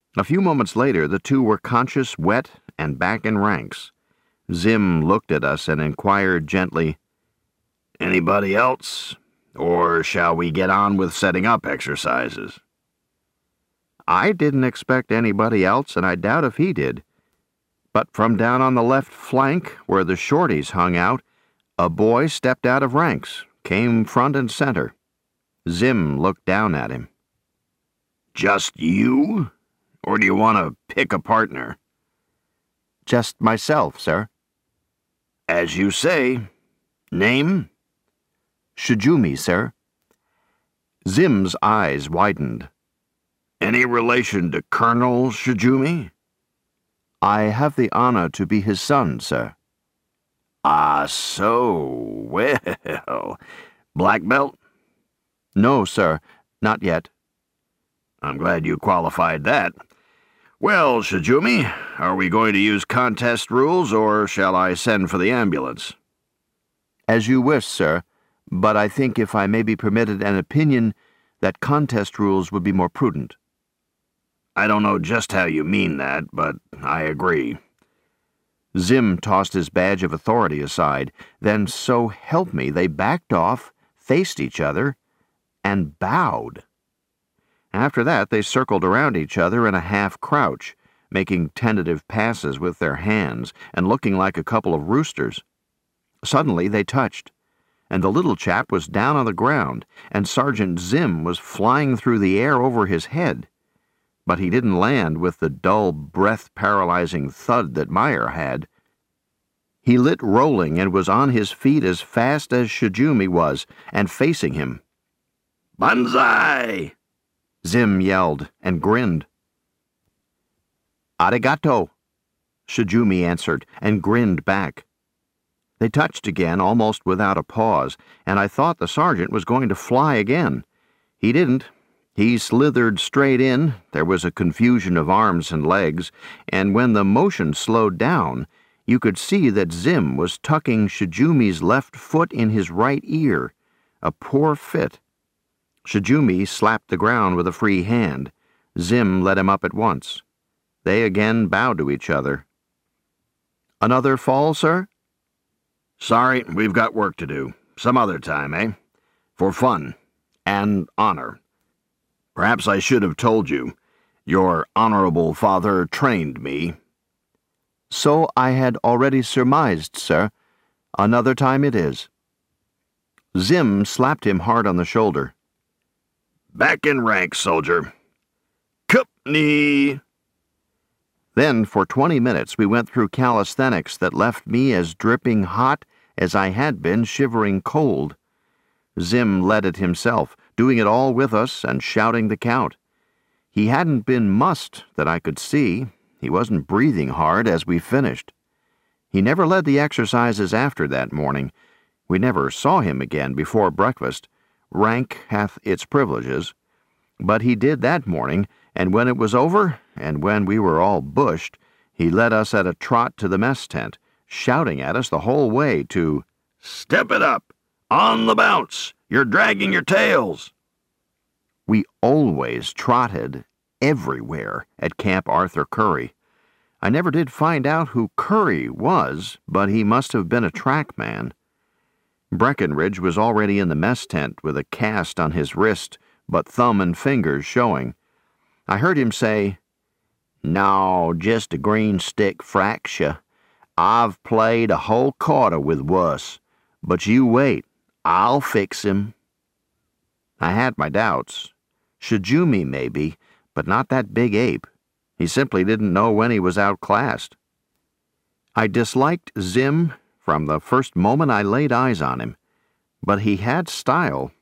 A few moments later, the two were conscious, wet, and back in ranks. Zim looked at us and inquired gently, "Anybody else? Or shall we get on with setting up exercises?" I didn't expect anybody else, and I doubt if he did. But from down on the left flank, where the shorties hung out, a boy stepped out of ranks, came front and center. Zim looked down at him. "Just you? Or do you want to pick a partner?" "Just myself, sir." "As you say. Name?" "Shijumi, sir." Zim's eyes widened. "Any relation to Colonel Shijumi?" "I have the honor to be his son, sir." "Ah, so. Well. Black belt?" "No, sir. Not yet." "I'm glad you qualified that. Well, Shijumi, are we going to use contest rules, or shall I send for the ambulance?" "As you wish, sir, but I think if I may be permitted an opinion, that contest rules would be more prudent." "I don't know just how you mean that, but I agree." Zim tossed his badge of authority aside. Then, so help me, they backed off, faced each other, and bowed. After that, they circled around each other in a half-crouch, making tentative passes with their hands and looking like a couple of roosters. Suddenly, they touched, and the little chap was down on the ground, and Sergeant Zim was flying through the air over his head. But he didn't land with the dull, breath-paralyzing thud that Meyer had. He lit rolling and was on his feet as fast as Shijumi was, and facing him. "Banzai!" Zim yelled and grinned. "Arigato," Shijumi answered and grinned back. They touched again almost without a pause, and I thought the sergeant was going to fly again. He didn't. He slithered straight in, there was a confusion of arms and legs, and when the motion slowed down, you could see that Zim was tucking Shijumi's left foot in his right ear, a poor fit. Shijumi slapped the ground with a free hand. Zim let him up at once. They again bowed to each other. "Another fall, sir?" "Sorry, we've got work to do. Some other time, eh? For fun. And honor. Perhaps I should have told you. Your honorable father trained me." "So I had already surmised, sir. Another time it is." Zim slapped him hard on the shoulder. "Back in ranks, soldier. Company." Then, for 20 minutes, we went through calisthenics that left me as dripping hot as I had been shivering cold. Zim led it himself, doing it all with us and shouting the count. He hadn't been mussed that I could see. He wasn't breathing hard as we finished. He never led the exercises after that morning. We never saw him again before breakfast. Rank hath its privileges. But he did that morning, and when it was over, and when we were all bushed, he led us at a trot to the mess tent, shouting at us the whole way to, "Step it up! On the bounce! You're dragging your tails!" We always trotted, everywhere, at Camp Arthur Curry. I never did find out who Curry was, but he must have been a track man. Breckenridge was already in the mess tent with a cast on his wrist, but thumb and fingers showing. I heard him say, "No, just a green stick fracture. I've played a whole quarter with wuss, but you wait, I'll fix him." I had my doubts. Shijumi, maybe, but not that big ape. He simply didn't know when he was outclassed. I disliked Zim from the first moment I laid eyes on him, but he had style,